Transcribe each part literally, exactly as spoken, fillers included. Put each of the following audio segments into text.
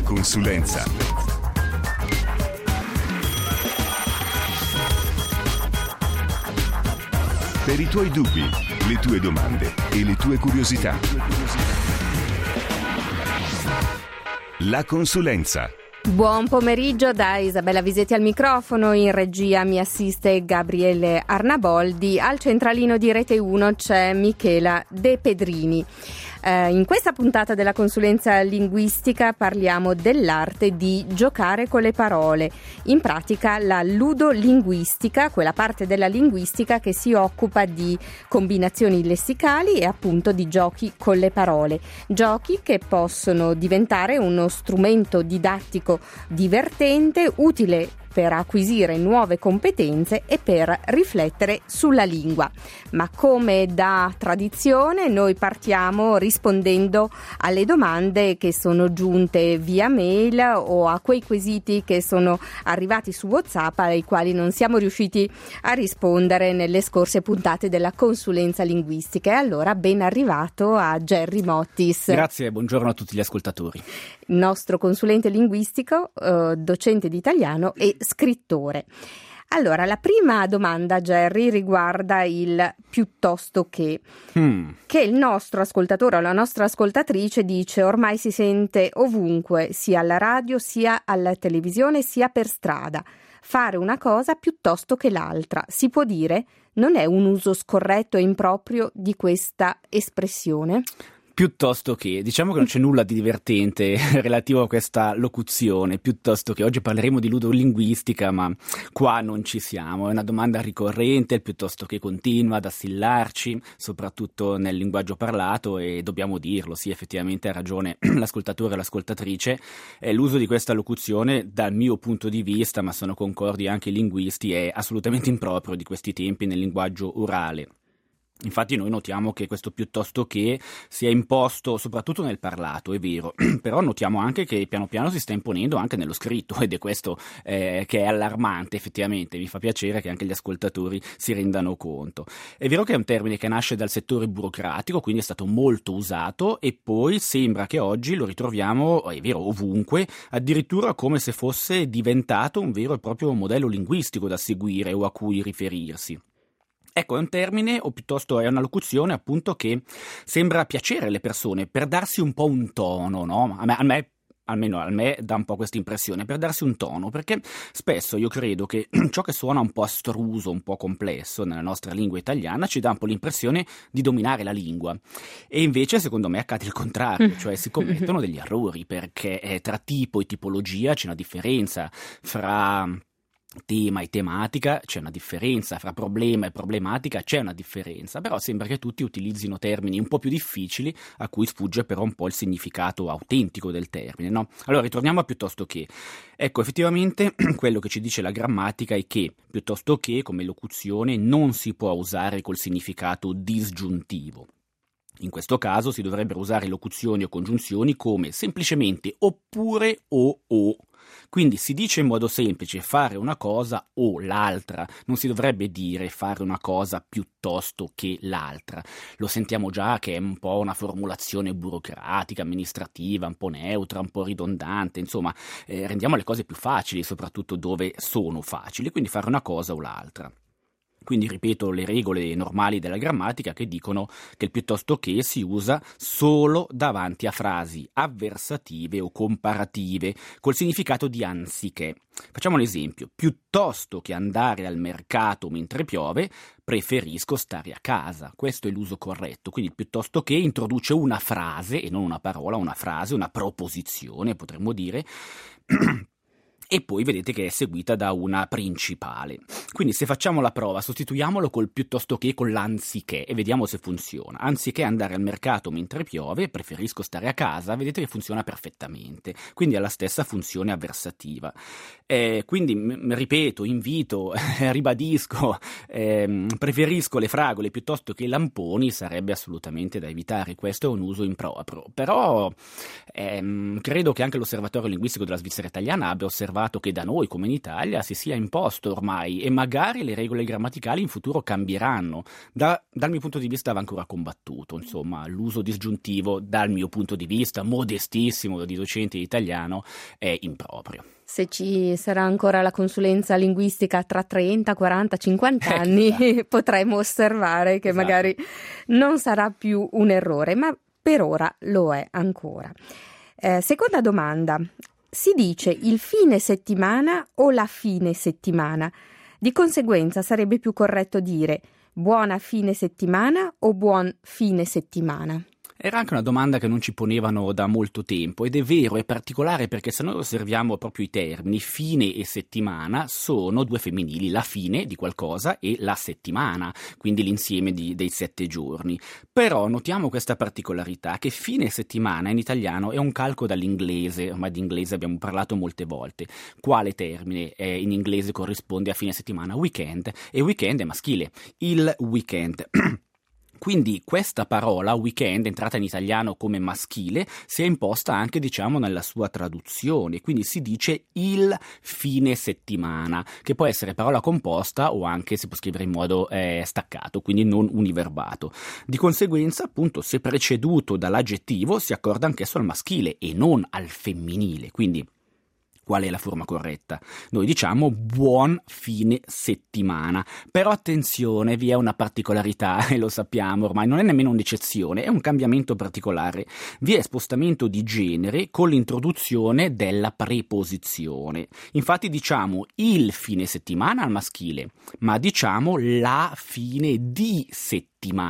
consulenza. Per i tuoi dubbi, le tue domande e le tue curiosità. La consulenza. Buon pomeriggio da Isabella Visetti al microfono, in regia mi assiste Gabriele Arnaboldi, al centralino di Rete uno c'è Michela De Pedrini. Eh, in questa puntata della consulenza linguistica parliamo dell'arte di giocare con le parole, in pratica la ludolinguistica, quella parte della linguistica che si occupa di combinazioni lessicali e appunto di giochi con le parole, giochi che possono diventare uno strumento didattico divertente, utile per acquisire nuove competenze e per riflettere sulla lingua. Ma come da tradizione noi partiamo rispondendo alle domande che sono giunte via mail o a quei quesiti che sono arrivati su WhatsApp ai quali non siamo riusciti a rispondere nelle scorse puntate della consulenza linguistica. E allora ben arrivato a Gerry Mottis. Grazie, buongiorno a tutti gli ascoltatori. Nostro consulente linguistico, eh, docente di italiano e scrittore. Allora, la prima domanda, Gerry, riguarda il piuttosto che, mm. che il nostro ascoltatore o la nostra ascoltatrice dice ormai si sente ovunque, sia alla radio, sia alla televisione, sia per strada. Fare una cosa piuttosto che l'altra. Si può dire? Non è un uso scorretto e improprio di questa espressione? Piuttosto che, diciamo che non c'è nulla di divertente relativo a questa locuzione, piuttosto che oggi parleremo di ludolinguistica, ma qua non ci siamo, è una domanda ricorrente, il piuttosto che continua ad assillarci, soprattutto nel linguaggio parlato, e dobbiamo dirlo, sì, effettivamente ha ragione l'ascoltatore e l'ascoltatrice, eh, l'uso di questa locuzione dal mio punto di vista, ma sono concordi anche i linguisti, è assolutamente improprio di questi tempi nel linguaggio orale. Infatti noi notiamo che questo piuttosto che si è imposto soprattutto nel parlato, è vero, però notiamo anche che piano piano si sta imponendo anche nello scritto, ed è questo eh, che è allarmante effettivamente, mi fa piacere che anche gli ascoltatori si rendano conto. È vero che è un termine che nasce dal settore burocratico, quindi è stato molto usato, e poi sembra che oggi lo ritroviamo, è vero, ovunque, addirittura come se fosse diventato un vero e proprio modello linguistico da seguire o a cui riferirsi. Ecco, è un termine, o piuttosto è una locuzione appunto che sembra piacere alle persone per darsi un po' un tono, no? A me, a me almeno a me dà un po' questa impressione, per darsi un tono, perché spesso io credo che ciò che suona un po' astruso, un po' complesso nella nostra lingua italiana ci dà un po' l'impressione di dominare la lingua, e invece secondo me accade il contrario, cioè si commettono degli errori, perché eh, tra tipo e tipologia c'è una differenza, fra tema e tematica c'è una differenza, fra problema e problematica c'è una differenza, però sembra che tutti utilizzino termini un po' più difficili a cui sfugge però un po' il significato autentico del termine, no? Allora ritorniamo a piuttosto che. Ecco, effettivamente quello che ci dice la grammatica è che piuttosto che come locuzione non si può usare col significato disgiuntivo. In questo caso si dovrebbero usare locuzioni o congiunzioni come semplicemente oppure o o. Quindi si dice in modo semplice fare una cosa o l'altra, non si dovrebbe dire fare una cosa piuttosto che l'altra. Lo sentiamo già che è un po' una formulazione burocratica, amministrativa, un po' neutra, un po' ridondante, insomma eh, rendiamo le cose più facili, soprattutto dove sono facili, quindi fare una cosa o l'altra. Quindi ripeto le regole normali della grammatica che dicono che il piuttosto che si usa solo davanti a frasi avversative o comparative col significato di anziché. Facciamo un esempio: piuttosto che andare al mercato mentre piove, preferisco stare a casa. Questo è l'uso corretto, quindi il piuttosto che introduce una frase e non una parola, una frase, una proposizione potremmo dire, e poi vedete che è seguita da una principale. Quindi se facciamo la prova, sostituiamolo col piuttosto che con l'anziché e vediamo se funziona. Anziché andare al mercato mentre piove, preferisco stare a casa, vedete che funziona perfettamente, quindi ha la stessa funzione avversativa. Eh, quindi m- ripeto, invito, eh, ribadisco, eh, preferisco le fragole piuttosto che i lamponi, sarebbe assolutamente da evitare, questo è un uso improprio. Però ehm, credo che anche l'Osservatorio Linguistico della Svizzera Italiana abbia osservato osservato che da noi, come in Italia, si sia imposto ormai e magari le regole grammaticali in futuro cambieranno. Da, dal mio punto di vista va ancora combattuto, insomma, l'uso disgiuntivo, dal mio punto di vista, modestissimo di docente di italiano, è improprio. Se ci sarà ancora la consulenza linguistica tra trenta, quaranta, cinquanta anni, esatto. potremo osservare che Esatto. magari non sarà più un errore, ma per ora lo è ancora. Eh, seconda domanda, si dice il fine settimana o la fine settimana? Di conseguenza sarebbe più corretto dire buona fine settimana o buon fine settimana? Era anche una domanda che non ci ponevano da molto tempo ed è vero, è particolare perché se noi osserviamo proprio i termini fine e settimana sono due femminili, la fine di qualcosa e la settimana, quindi l'insieme di, dei sette giorni. Però notiamo questa particolarità che fine settimana in italiano è un calco dall'inglese, ormai di inglese abbiamo parlato molte volte. Quale termine eh, in inglese corrisponde a fine settimana? Weekend, e weekend è maschile, il weekend. Quindi questa parola, weekend, entrata in italiano come maschile, si è imposta anche, diciamo, nella sua traduzione, quindi si dice il fine settimana, che può essere parola composta o anche si può scrivere in modo eh, staccato, quindi non univerbato. Di conseguenza, appunto, se preceduto dall'aggettivo, si accorda anch'esso al maschile e non al femminile, quindi qual è la forma corretta? Noi diciamo buon fine settimana, però attenzione, vi è una particolarità e lo sappiamo ormai, non è nemmeno un'eccezione, è un cambiamento particolare. Vi è spostamento di genere con l'introduzione della preposizione. Infatti diciamo il fine settimana al maschile, ma diciamo la fine di settimana.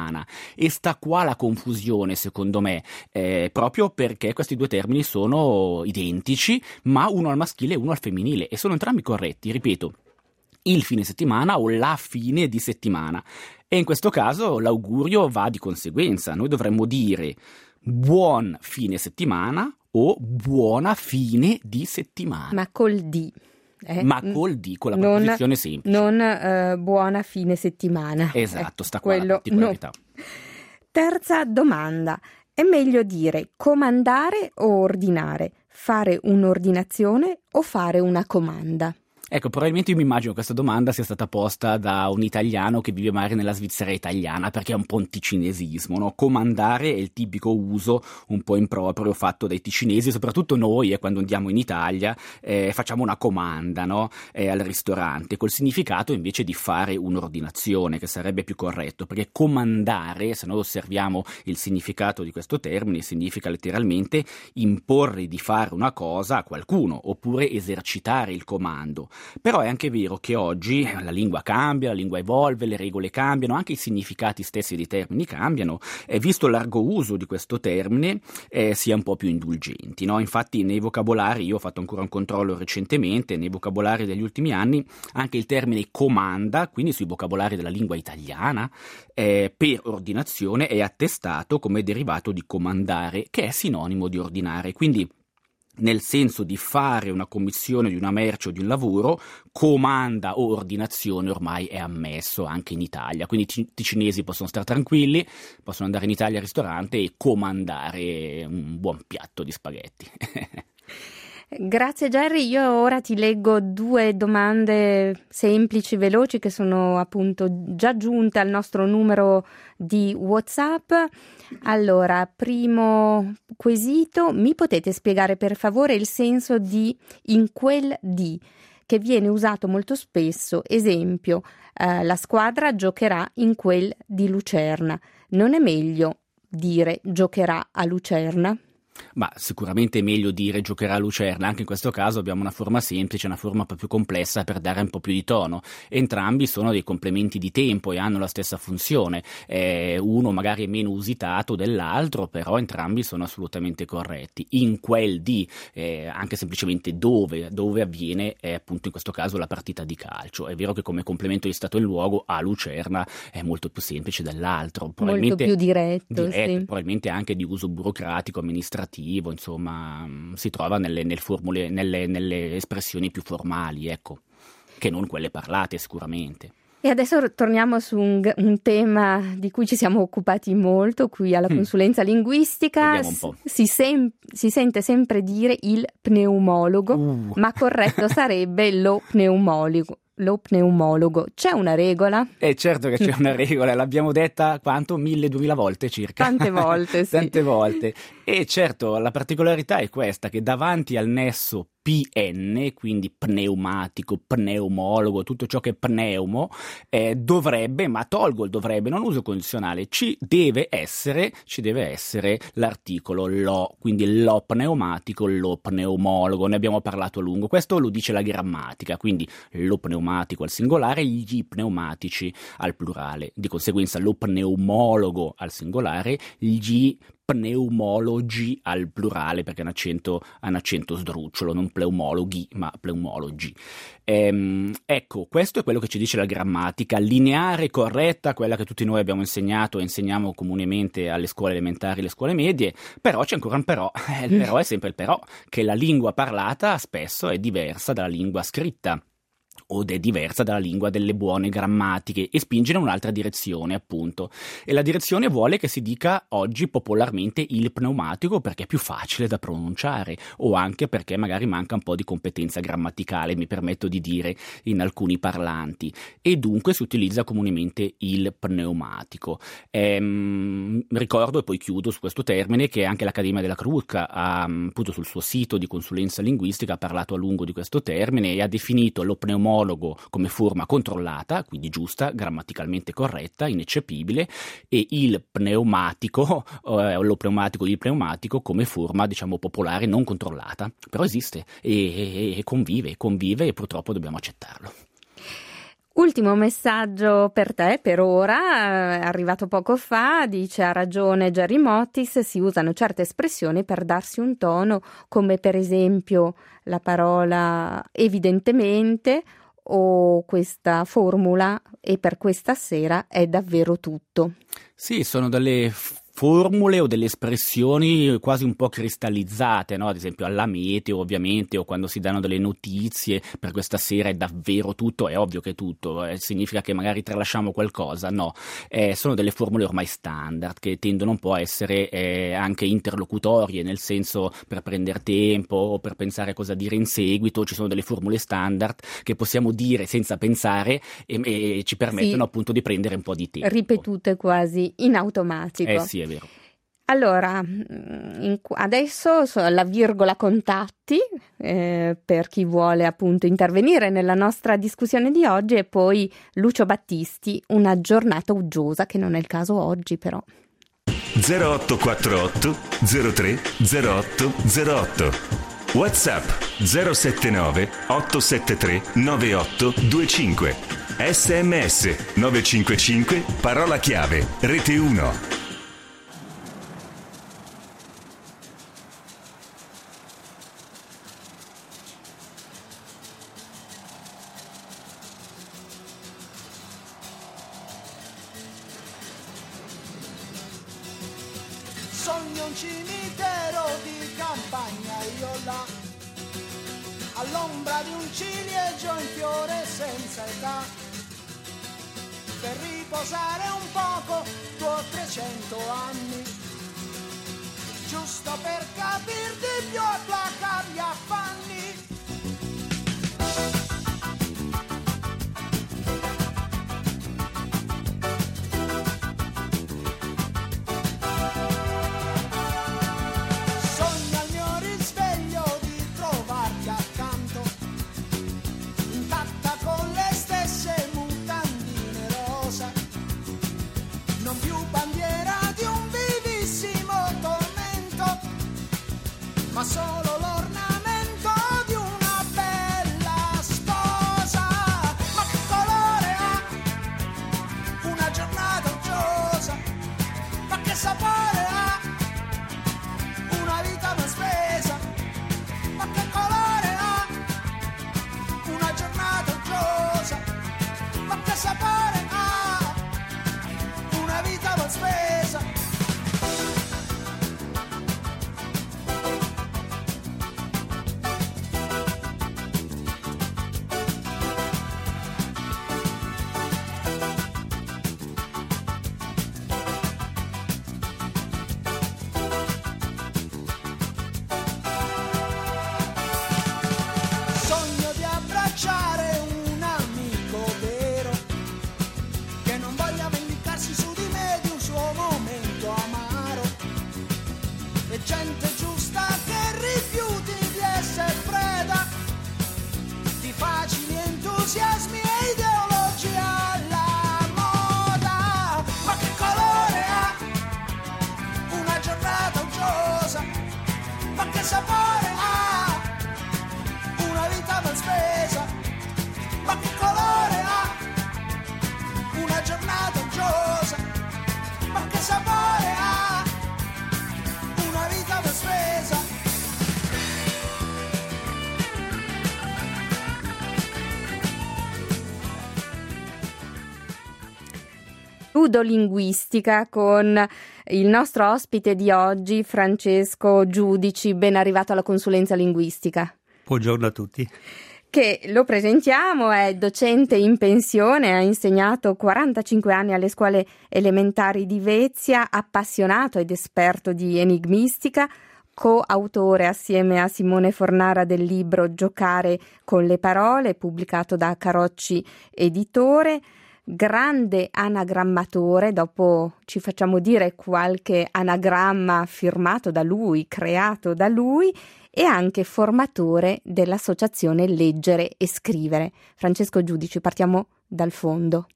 E sta qua la confusione, secondo me, eh, proprio perché questi due termini sono identici, ma uno al maschile e uno al femminile, e sono entrambi corretti, ripeto, il fine settimana o la fine di settimana. E in questo caso l'augurio va di conseguenza, noi dovremmo dire buon fine settimana o buona fine di settimana. Ma col di. Eh? Ma col di, con la non, preposizione semplice. Non eh, buona fine settimana. Esatto, eh, sta qua la particolarità. No. Terza domanda. È meglio dire comandare o ordinare? Fare un'ordinazione o fare una comanda? Ecco, probabilmente io mi immagino questa domanda sia stata posta da un italiano che vive magari nella Svizzera italiana, perché è un po' un ticinesismo, no? Comandare è il tipico uso un po' improprio fatto dai ticinesi, soprattutto noi, eh, quando andiamo in Italia, eh, facciamo una comanda, no? eh, al ristorante, col significato invece di fare un'ordinazione, che sarebbe più corretto, perché comandare, se noi osserviamo il significato di questo termine, significa letteralmente imporre di fare una cosa a qualcuno, oppure esercitare il comando. Però è anche vero che oggi la lingua cambia, la lingua evolve, le regole cambiano, anche i significati stessi dei termini cambiano, e visto il largo uso di questo termine eh, si è un po' più indulgenti, no? Infatti nei vocabolari, io ho fatto ancora un controllo recentemente, nei vocabolari degli ultimi anni anche il termine comanda, quindi sui vocabolari della lingua italiana, eh, per ordinazione è attestato come derivato di comandare, che è sinonimo di ordinare, quindi nel senso di fare una commissione di una merce o di un lavoro, comanda o ordinazione ormai è ammesso anche in Italia, quindi i ticinesi possono stare tranquilli, possono andare in Italia al ristorante e comandare un buon piatto di spaghetti. Grazie Gerry, io ora ti leggo due domande semplici, veloci, che sono appunto già giunte al nostro numero di WhatsApp. Allora, primo quesito, mi potete spiegare per favore il senso di in quel di, che viene usato molto spesso, esempio, eh, la squadra giocherà in quel di Lucerna. Non è meglio dire giocherà a Lucerna? Ma sicuramente è meglio dire giocherà a Lucerna, anche in questo caso abbiamo una forma semplice, una forma un po' più complessa per dare un po' più di tono. Entrambi sono dei complementi di tempo e hanno la stessa funzione, eh, uno magari è meno usitato dell'altro, però entrambi sono assolutamente corretti. In quel di, eh, anche semplicemente dove, dove avviene eh, appunto in questo caso la partita di calcio. È vero che come complemento di stato e luogo a Lucerna è molto più semplice dell'altro, molto più diretto, diretto sì. Probabilmente anche di uso burocratico, amministrativo, insomma si trova nelle, nelle formule, nelle, nelle espressioni più formali, ecco, che non quelle parlate sicuramente. E adesso torniamo su un, un tema di cui ci siamo occupati molto qui alla consulenza mm. linguistica. Un po'. Si, sem- si sente sempre dire il pneumologo, uh. ma corretto sarebbe lo pneumologo. Lo pneumologo. C'è una regola? Eh certo che c'è una regola, l'abbiamo detta quanto? Mille, duemila volte circa. Tante volte, sì. Tante volte. E certo, la particolarità è questa, che davanti al nesso P N, quindi pneumatico, pneumologo, tutto ciò che è pneumo, eh, dovrebbe, ma tolgo il dovrebbe, non uso condizionale, ci deve essere, ci deve essere l'articolo lo, quindi lo pneumatico, lo pneumologo, ne abbiamo parlato a lungo, questo lo dice la grammatica, quindi lo pneumatico al singolare, gli pneumatici al plurale, di conseguenza lo pneumologo al singolare, gli pneumologi al plurale, perché è un accento, un accento sdrucciolo, non pneumologhi ma pneumologi. Ehm, ecco, questo è quello che ci dice la grammatica lineare, corretta, quella che tutti noi abbiamo insegnato e insegniamo comunemente alle scuole elementari e alle scuole medie, però c'è ancora un però, eh, il però è sempre il però, che la lingua parlata spesso è diversa dalla lingua scritta o è diversa dalla lingua delle buone grammatiche e spinge in un'altra direzione, appunto. E la direzione vuole che si dica oggi popolarmente il pneumatico perché è più facile da pronunciare, o anche perché magari manca un po' di competenza grammaticale, mi permetto di dire, in alcuni parlanti, e dunque si utilizza comunemente il pneumatico. Ehm, ricordo, e poi chiudo su questo termine, che anche l'Accademia della Crusca ha, appunto, sul suo sito di consulenza linguistica ha parlato a lungo di questo termine e ha definito lo pneumatico come forma controllata, quindi giusta, grammaticalmente corretta, ineccepibile, e il pneumatico, eh, lo pneumatico, il pneumatico come forma, diciamo, popolare non controllata, però esiste e, e, e convive, convive e purtroppo dobbiamo accettarlo. Ultimo messaggio per te, per ora, arrivato poco fa, dice: ha ragione Gerry Mottis, si usano certe espressioni per darsi un tono, come per esempio la parola evidentemente o questa formula e per questa sera è davvero tutto. Sì, sono delle formule o delle espressioni quasi un po' cristallizzate, no? Ad esempio alla meteo, ovviamente, o quando si danno delle notizie, per questa sera è davvero tutto, è ovvio che è tutto, eh, significa che magari tralasciamo qualcosa, no, eh, sono delle formule ormai standard che tendono un po' a essere eh, anche interlocutorie, nel senso, per prendere tempo o per pensare a cosa dire in seguito, ci sono delle formule standard che possiamo dire senza pensare e, e ci permettono, sì, appunto di prendere un po' di tempo. Ripetute quasi in automatico. Eh sì, è vero. Allora, in, adesso la virgola contatti eh, per chi vuole appunto intervenire nella nostra discussione di oggi, e poi Lucio Battisti, una giornata uggiosa, che non è il caso oggi però. zero otto quattro otto zero tre zero otto zero otto WhatsApp zero sette nove otto sette tre nove otto due cinque S M S nove cinque cinque parola chiave Rete uno. Sogno un cimitero di campagna, io là, all'ombra di un ciliegio in fiore senza età, per riposare un poco due o trecento anni, giusto per capir di più e placar gli affanni. Ma solo l'ornamento di una bella sposa. Ma che colore ha una giornata uggiosa? Ma che sapore ha una vita ben spesa? Ma che colore ha una giornata uggiosa? Ma che sapore ha una vita ben spesa? ludolinguistica con il nostro ospite di oggi, Francesco Giudici. Ben arrivato alla consulenza linguistica. Buongiorno a tutti. Che lo presentiamo, è docente in pensione, ha insegnato quarantacinque anni alle scuole elementari di Vezia, appassionato ed esperto di enigmistica, coautore assieme a Simone Fornara del libro Giocare con le parole, pubblicato da Carocci Editore, grande anagrammatore. Dopo ci facciamo dire qualche anagramma firmato da lui, creato da lui, e anche formatore dell'associazione Leggere e Scrivere. Francesco Giudici, partiamo dal fondo.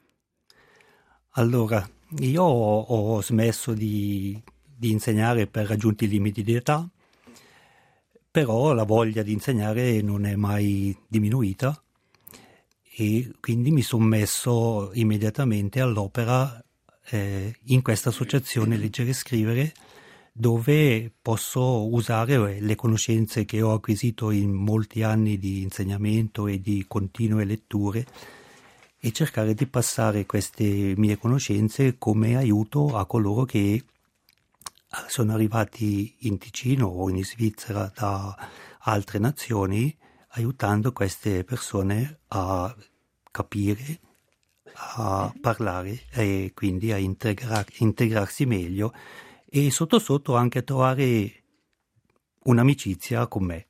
Allora, io ho, ho smesso di, di insegnare per raggiunti i limiti di età, però la voglia di insegnare non è mai diminuita e quindi mi sono messo immediatamente all'opera eh, in questa associazione Leggere e Scrivere, dove posso usare le conoscenze che ho acquisito in molti anni di insegnamento e di continue letture e cercare di passare queste mie conoscenze come aiuto a coloro che sono arrivati in Ticino o in Svizzera da altre nazioni, aiutando queste persone a capire, a parlare e quindi a integra- integrarsi meglio e sotto sotto anche a trovare un'amicizia con me.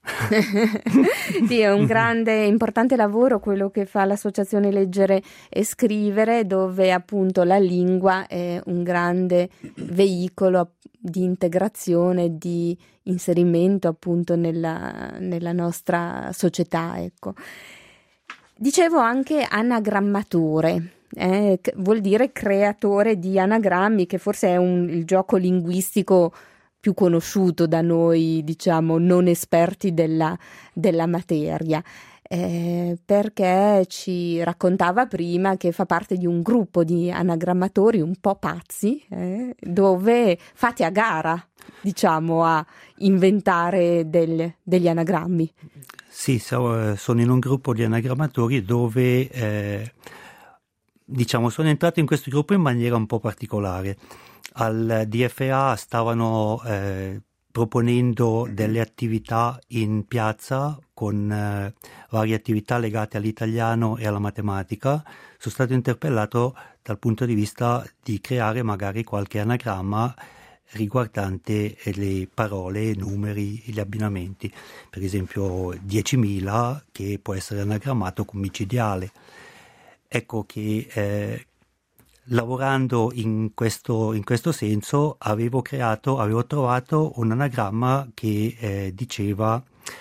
Sì, è un grande, importante lavoro quello che fa l'associazione Leggere e Scrivere, dove appunto la lingua è un grande veicolo di integrazione, di inserimento appunto nella, nella nostra società, ecco. Dicevo anche anagrammatore. Eh, vuol dire creatore di anagrammi, che forse è un, il gioco linguistico più conosciuto da noi, diciamo, non esperti della, della materia, eh, perché ci raccontava prima che fa parte di un gruppo di anagrammatori un po' pazzi, eh, dove fate a gara, diciamo, a inventare del, degli anagrammi. Sì, so, sono in un gruppo di anagrammatori dove eh, diciamo, sono entrato in questo gruppo in maniera un po' particolare. Al D F A stavano eh, proponendo delle attività in piazza con eh, varie attività legate all'italiano e alla matematica. Sono stato interpellato dal punto di vista di creare magari qualche anagramma riguardante le parole, i numeri, gli abbinamenti. Per esempio diecimila, che può essere anagrammato con micidiale. Ecco che eh, lavorando in questo, in questo senso avevo creato, avevo trovato un anagramma che eh, diceva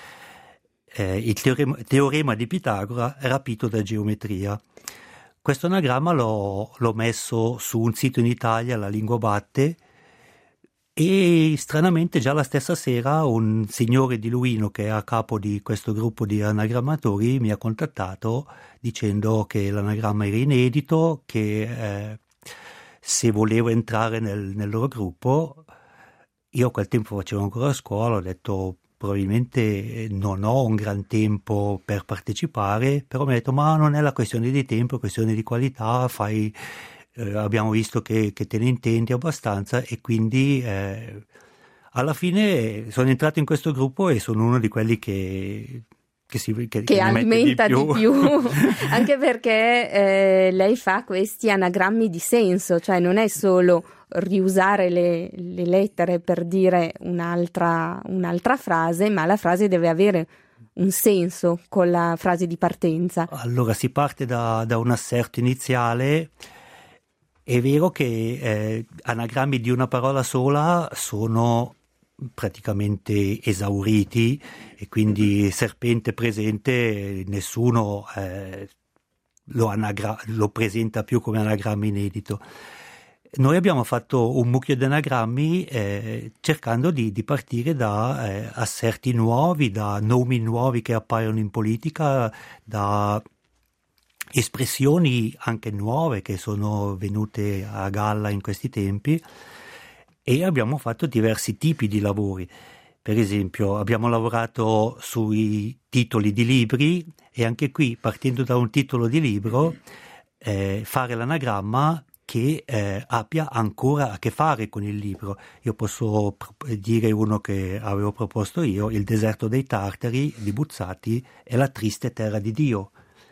eh, il teorema, teorema di Pitagora rapito da geometria. Questo anagramma l'ho, l'ho messo su un sito in Italia, La Lingua Batte, e stranamente già la stessa sera un signore di Luino che è a capo di questo gruppo di anagrammatori mi ha contattato dicendo che l'anagramma era inedito, che eh, se volevo entrare nel, nel loro gruppo. Io a quel tempo facevo ancora scuola, ho detto probabilmente non ho un gran tempo per partecipare, però mi ha detto ma non è la questione di tempo, è questione di qualità, fai... Eh, abbiamo visto che, che te ne intendi abbastanza e quindi eh, alla fine sono entrato in questo gruppo e sono uno di quelli che che, si, che, che che alimenta di più, di più. Anche perché eh, lei fa questi anagrammi di senso, cioè non è solo riusare le, le lettere per dire un'altra, un'altra frase, ma la frase deve avere un senso con la frase di partenza. Allora si parte da, da un asserto iniziale. È vero che eh, anagrammi di una parola sola sono praticamente esauriti e quindi serpente presente nessuno eh, lo, anagra- lo presenta più come anagramma inedito. Noi abbiamo fatto un mucchio di anagrammi eh, cercando di, di partire da eh, asserti nuovi, da nomi nuovi che appaiono in politica, da espressioni anche nuove che sono venute a galla in questi tempi, e abbiamo fatto diversi tipi di lavori. Per esempio abbiamo lavorato sui titoli di libri e anche qui partendo da un titolo di libro eh, fare l'anagramma che eh, abbia ancora a che fare con il libro. Io posso dire uno che avevo proposto io: Il deserto dei Tartari di Buzzati e La triste terra di Dio.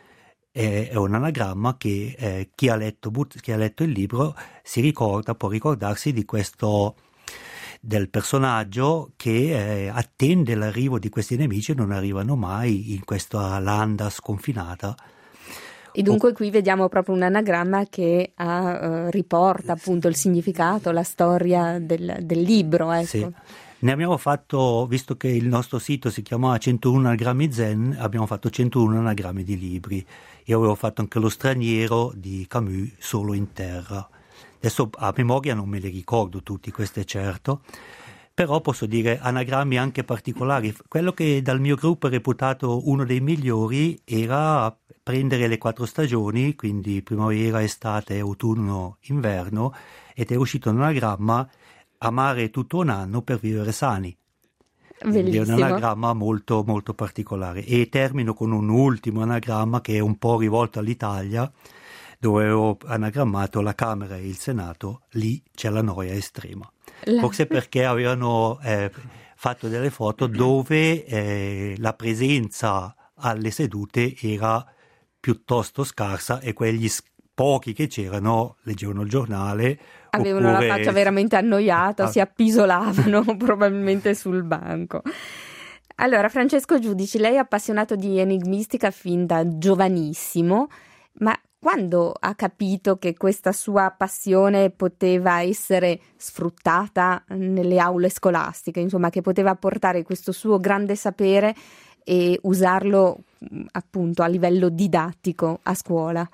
È, è un anagramma che eh, chi ha letto, chi ha letto il libro si ricorda, può ricordarsi di questo, del personaggio che eh, attende l'arrivo di questi nemici e non arrivano mai in questa landa sconfinata. E dunque qui vediamo proprio un anagramma che ha, eh, riporta appunto il significato, la storia del, del libro. Ecco. Sì. Ne abbiamo fatto, visto che il nostro sito si chiamava centouno anagrammi Zen, abbiamo fatto centouno anagrammi di libri. Io avevo fatto anche Lo straniero di Camus, Solo in terra. Adesso a memoria non me li ricordo tutti, questo è certo, però posso dire anagrammi anche particolari. Quello che dal mio gruppo è reputato uno dei migliori era prendere le quattro stagioni, quindi primavera, estate, autunno, inverno, ed è uscito un anagramma: amare tutto un anno per vivere sani. Quindi è un anagramma molto molto particolare. E termino con un ultimo anagramma che è un po' rivolto all'Italia, dove ho anagrammato la Camera e il Senato. Lì c'è la noia estrema. La... Forse perché avevano eh, fatto delle foto dove eh, la presenza alle sedute era piuttosto scarsa e quegli pochi che c'erano leggevano il giornale. Avevano oppure... la faccia veramente annoiata, ah. si appisolavano probabilmente sul banco. Allora, Francesco Giudici, lei è appassionato di enigmistica fin da giovanissimo, ma quando ha capito che questa sua passione poteva essere sfruttata nelle aule scolastiche, insomma, che poteva portare questo suo grande sapere e usarlo appunto a livello didattico a scuola?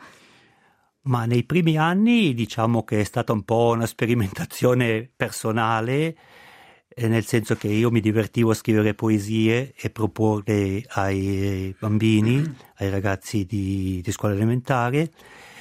Ma nei primi anni diciamo che è stata un po' una sperimentazione personale, eh, nel senso che io mi divertivo a scrivere poesie e proporle ai bambini, ai ragazzi di, di scuola elementare,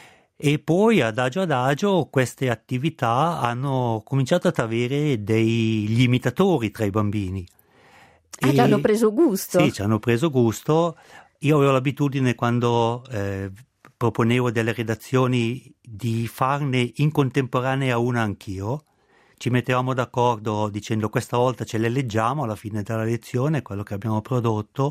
e poi adagio adagio queste attività hanno cominciato ad avere degli imitatori tra i bambini. Ah, ci hanno preso gusto? Sì, ci hanno preso gusto. Io avevo l'abitudine, quando eh, proponevo delle redazioni, di farne in contemporanea una anch'io. Ci mettevamo d'accordo dicendo: questa volta ce le leggiamo alla fine della lezione, quello che abbiamo prodotto,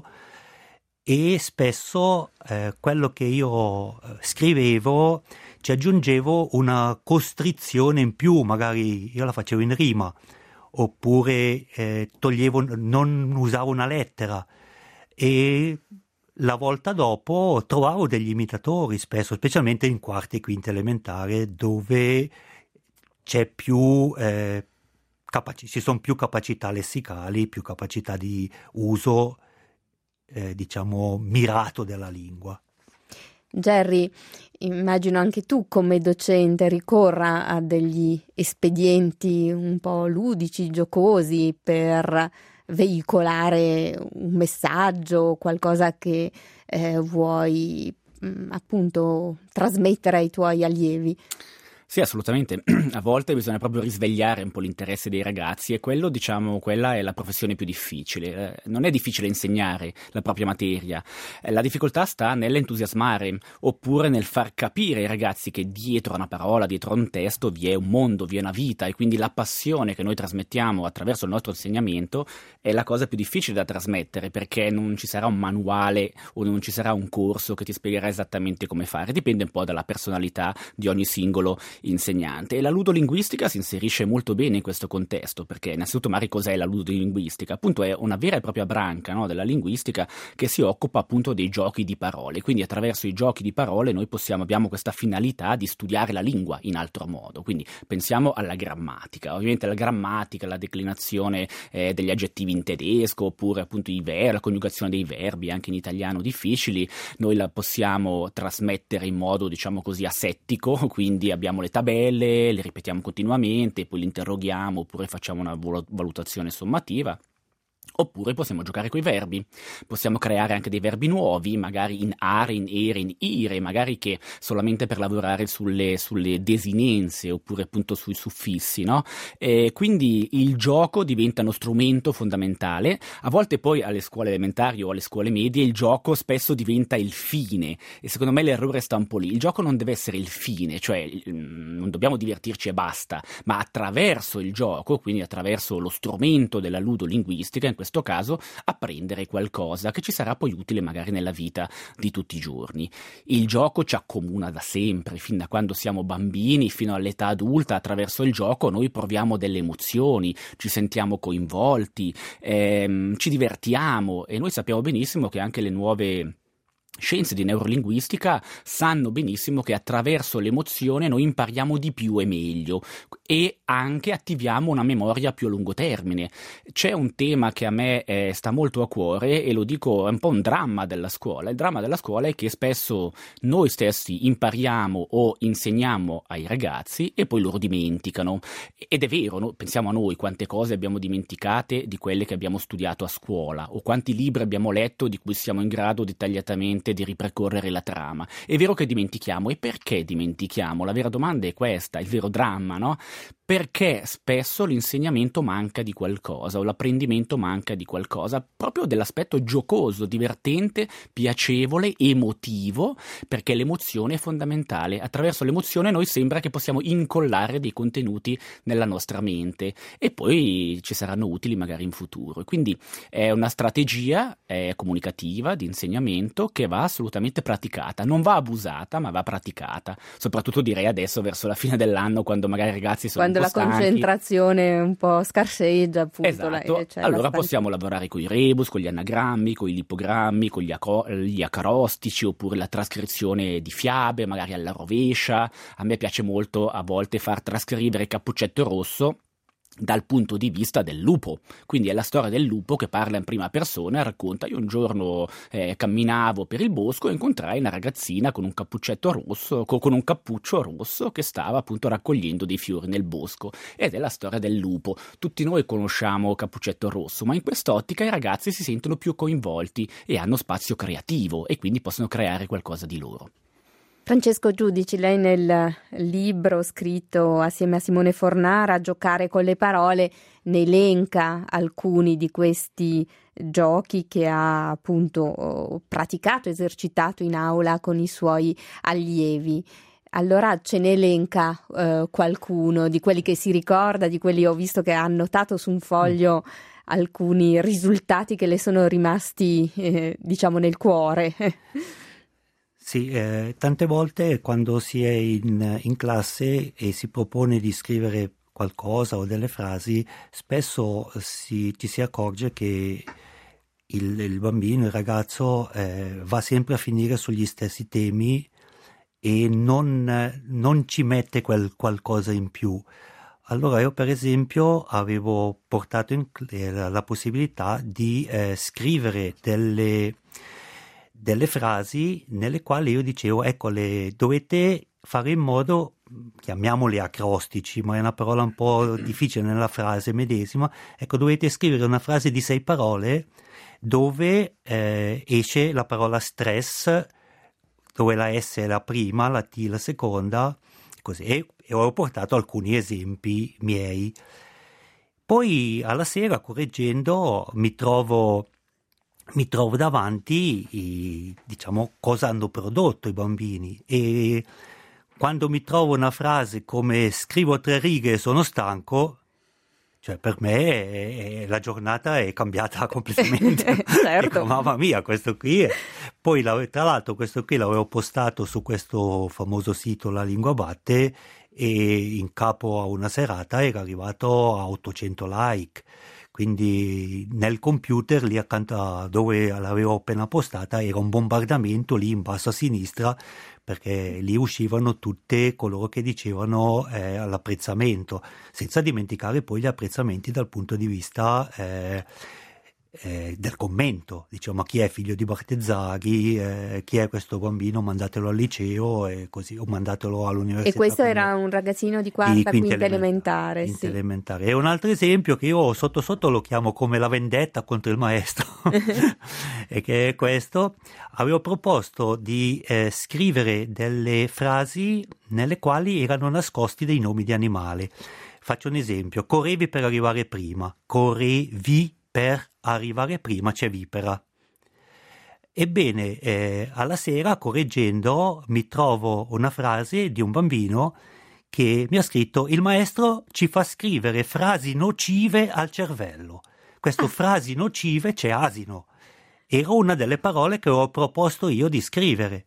e spesso eh, quello che io scrivevo ci aggiungevo una costrizione in più, magari io la facevo in rima, oppure eh, toglievo, non usavo una lettera, e la volta dopo trovavo degli imitatori spesso, specialmente in quarta e quinta elementare, dove c'è più eh, capaci- ci sono più capacità lessicali, più capacità di uso eh, diciamo mirato della lingua. Gerry, immagino anche tu come docente ricorra a degli espedienti un po' ludici, giocosi, per veicolare un messaggio, qualcosa che eh, vuoi mh, appunto trasmettere ai tuoi allievi. Sì, assolutamente. A volte bisogna proprio risvegliare un po' l'interesse dei ragazzi, e quello, diciamo, quella è la professione più difficile. Eh, non è difficile insegnare la propria materia, eh, la difficoltà sta nell'entusiasmare, oppure nel far capire ai ragazzi che dietro a una parola, dietro a un testo, vi è un mondo, vi è una vita, e quindi la passione che noi trasmettiamo attraverso il nostro insegnamento è la cosa più difficile da trasmettere, perché non ci sarà un manuale o non ci sarà un corso che ti spiegherà esattamente come fare. Dipende un po' dalla personalità di ogni singolo insegnante, e la ludolinguistica si inserisce molto bene in questo contesto, perché innanzitutto, Mari, cos'è la ludolinguistica? Appunto è una vera e propria branca, no, della linguistica, che si occupa appunto dei giochi di parole. Quindi attraverso i giochi di parole noi possiamo, abbiamo questa finalità di studiare la lingua in altro modo. Quindi pensiamo alla grammatica, ovviamente la grammatica, la declinazione eh, degli aggettivi in tedesco, oppure appunto i ver- la coniugazione dei verbi anche in italiano difficili, noi la possiamo trasmettere in modo, diciamo così, asettico, quindi abbiamo le tabelle, le ripetiamo continuamente, poi le interroghiamo, oppure facciamo una valutazione sommativa. Oppure possiamo giocare coi verbi, possiamo creare anche dei verbi nuovi, magari in are, in ere, in ire, magari che solamente per lavorare sulle, sulle desinenze oppure appunto sui suffissi, no? E quindi il gioco diventa uno strumento fondamentale. A volte poi alle scuole elementari o alle scuole medie il gioco spesso diventa il fine, e secondo me l'errore sta un po' lì. Il gioco non deve essere il fine, cioè non dobbiamo divertirci e basta, ma attraverso il gioco, quindi attraverso lo strumento della ludolinguistica, in questo questo caso apprendere qualcosa che ci sarà poi utile magari nella vita di tutti i giorni. Il gioco ci accomuna da sempre, fin da quando siamo bambini fino all'età adulta. Attraverso il gioco noi proviamo delle emozioni, ci sentiamo coinvolti, ehm, ci divertiamo, e noi sappiamo benissimo che anche le nuove scienze di neurolinguistica sanno benissimo che attraverso l'emozione noi impariamo di più e meglio, e anche attiviamo una memoria più a lungo termine. C'è un tema che a me eh, sta molto a cuore, e lo dico, è un po' un dramma della scuola. Il dramma della scuola è che spesso noi stessi impariamo o insegniamo ai ragazzi e poi loro dimenticano, ed è vero, no? Pensiamo a noi quante cose abbiamo dimenticate di quelle che abbiamo studiato a scuola, o quanti libri abbiamo letto di cui siamo in grado dettagliatamente di ripercorrere la trama. È vero che dimentichiamo, e perché dimentichiamo? La vera domanda è questa, il vero dramma, no? Perché spesso l'insegnamento manca di qualcosa, o l'apprendimento manca di qualcosa, proprio dell'aspetto giocoso, divertente, piacevole, emotivo, perché l'emozione è fondamentale. Attraverso l'emozione noi sembra che possiamo incollare dei contenuti nella nostra mente, e poi ci saranno utili magari in futuro. Quindi è una strategia è comunicativa, di insegnamento, che va assolutamente praticata, non va abusata ma va praticata, soprattutto direi adesso verso la fine dell'anno, quando magari i ragazzi sono quando la stanchi. Concentrazione un po' scarseggia, appunto. Esatto. La, cioè allora stanchi... possiamo lavorare con i rebus, con gli anagrammi, con i lipogrammi, con gli, aco- gli acrostici, oppure la trascrizione di fiabe magari alla rovescia. A me piace molto a volte far trascrivere Cappuccetto Rosso dal punto di vista del lupo, quindi è la storia del lupo che parla in prima persona e racconta: io un giorno eh, camminavo per il bosco e incontrai una ragazzina con un cappuccetto rosso, con un cappuccio rosso, che stava appunto raccogliendo dei fiori nel bosco, ed è la storia del lupo. Tutti noi conosciamo Cappuccetto Rosso, ma in quest'ottica i ragazzi si sentono più coinvolti e hanno spazio creativo, e quindi possono creare qualcosa di loro. Francesco Giudici, lei nel libro scritto assieme a Simone Fornara, Giocare con le parole, ne elenca alcuni di questi giochi che ha appunto praticato, esercitato in aula con i suoi allievi. Allora ce ne elenca eh, qualcuno di quelli che si ricorda, di quelli ho visto che ha annotato su un foglio alcuni risultati che le sono rimasti eh, diciamo nel cuore. Sì, eh, tante volte quando si è in, in classe e si propone di scrivere qualcosa o delle frasi, spesso si, ci si accorge che il, il bambino, il ragazzo eh, va sempre a finire sugli stessi temi e non, non ci mette quel qualcosa in più. Allora io per esempio avevo portato in, eh, la possibilità di eh, scrivere delle... delle frasi nelle quali io dicevo, ecco, le dovete fare in modo, chiamiamoli acrostici, ma è una parola un po' difficile nella frase medesima, ecco, dovete scrivere una frase di sei parole dove eh, esce la parola stress, dove la S è la prima, la T la seconda, così, e, e ho portato alcuni esempi miei. Poi alla sera, correggendo, mi trovo mi trovo davanti i, diciamo, cosa hanno prodotto i bambini, e quando mi trovo una frase come scrivo tre righe e sono stanco, cioè per me è, è, la giornata è cambiata completamente. Certo. Dico, mamma mia, questo qui è... Poi tra l'altro questo qui l'avevo postato su questo famoso sito La Lingua Batte, e in capo a una serata era arrivato a ottocento like. Quindi nel computer lì accanto a dove l'avevo appena postata era un bombardamento lì in basso a sinistra, perché lì uscivano tutte coloro che dicevano eh, l'apprezzamento, senza dimenticare poi gli apprezzamenti dal punto di vista eh, eh, del commento, diciamo, ma chi è figlio di Bartezzaghi, eh, chi è questo bambino, mandatelo al liceo e così, o mandatelo all'università. E questo era un ragazzino di quarta, quinta elementare. Quinta sì. elementare. E un altro esempio che io sotto sotto lo chiamo come la vendetta contro il maestro, e che è questo: avevo proposto di eh, scrivere delle frasi nelle quali erano nascosti dei nomi di animali. Faccio un esempio: correvi per arrivare prima, correvi per arrivare prima, c'è vipera. Ebbene, eh, alla sera, correggendo, mi trovo una frase di un bambino che mi ha scritto: il maestro ci fa scrivere frasi nocive al cervello. Questo ah. frasi nocive, c'è asino. Era una delle parole che ho proposto io di scrivere.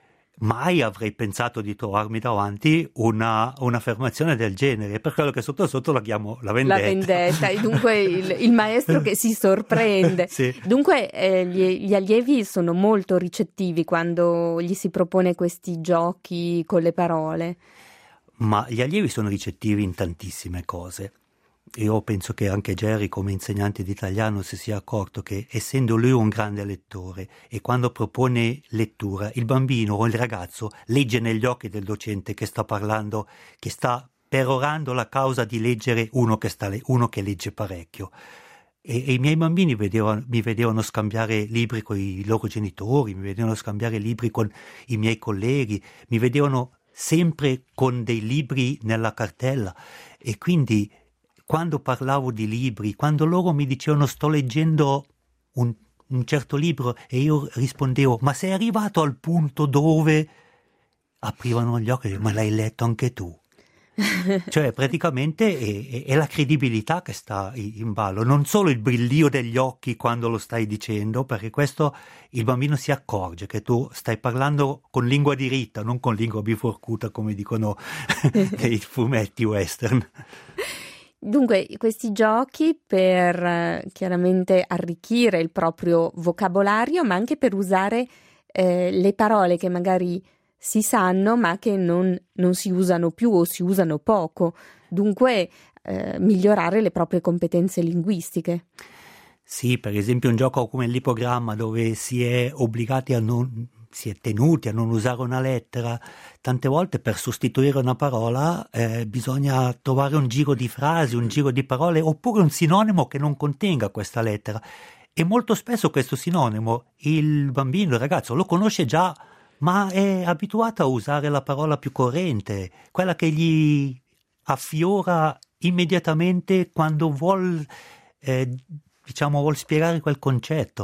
Mai avrei pensato di trovarmi davanti una un'affermazione del genere, per quello che sotto sotto la chiamo la vendetta. La vendetta, e dunque il, il maestro che si sorprende. Sì. Dunque eh, gli, gli allievi sono molto ricettivi quando gli si propone questi giochi con le parole. Ma gli allievi sono ricettivi in tantissime cose. Io penso che anche Jerry, come insegnante di italiano, si sia accorto che, essendo lui un grande lettore, e quando propone lettura, il bambino o il ragazzo legge negli occhi del docente che sta parlando, che sta perorando la causa di leggere uno che, sta, uno che legge parecchio. E, e i miei bambini vedevano, mi vedevano scambiare libri con i loro genitori, mi vedevano scambiare libri con i miei colleghi, mi vedevano sempre con dei libri nella cartella, e quindi quando parlavo di libri, quando loro mi dicevano sto leggendo un, un certo libro, e io rispondevo: ma sei arrivato al punto dove, aprivano gli occhi e dicevano: ma l'hai letto anche tu? Cioè praticamente è, è, è la credibilità che sta in ballo, non solo il brillio degli occhi quando lo stai dicendo, perché questo il bambino si accorge che tu stai parlando con lingua diritta, non con lingua biforcuta come dicono i fumetti western. Dunque, questi giochi per eh, chiaramente arricchire il proprio vocabolario, ma anche per usare eh, le parole che magari si sanno ma che non, non si usano più o si usano poco. Dunque, eh, migliorare le proprie competenze linguistiche. Sì, per esempio un gioco come l'ipogramma, dove si è obbligati a non... si è tenuti a non usare una lettera. Tante volte per sostituire una parola eh, bisogna trovare un giro di frasi, un giro di parole, oppure un sinonimo che non contenga questa lettera, e molto spesso questo sinonimo il bambino, il ragazzo lo conosce già, ma è abituato a usare la parola più corrente, quella che gli affiora immediatamente quando vuol eh, diciamo vuol spiegare quel concetto.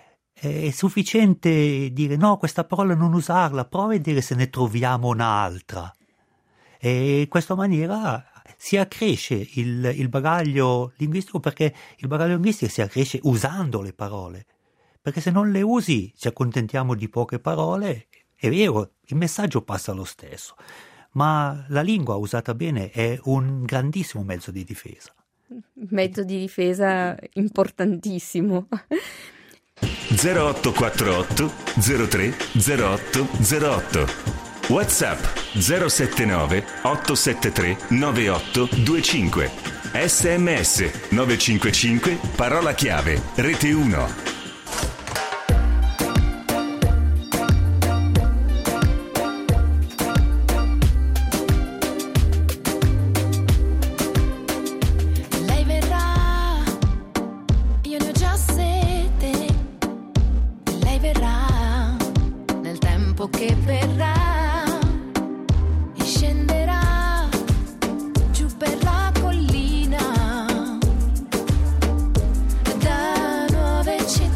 È sufficiente dire: no, questa parola non usarla, prova a dire se ne troviamo un'altra. E in questa maniera si accresce il, il bagaglio linguistico, perché il bagaglio linguistico si accresce usando le parole. Perché se non le usi, ci accontentiamo di poche parole, è vero, il messaggio passa lo stesso, ma la lingua usata bene è un grandissimo mezzo di difesa. Mezzo di difesa importantissimo. zero otto quattro otto zero tre zero otto zero otto WhatsApp zero sette nove otto sette tre nove otto due cinque sms nove cinque cinque parola chiave rete uno. Città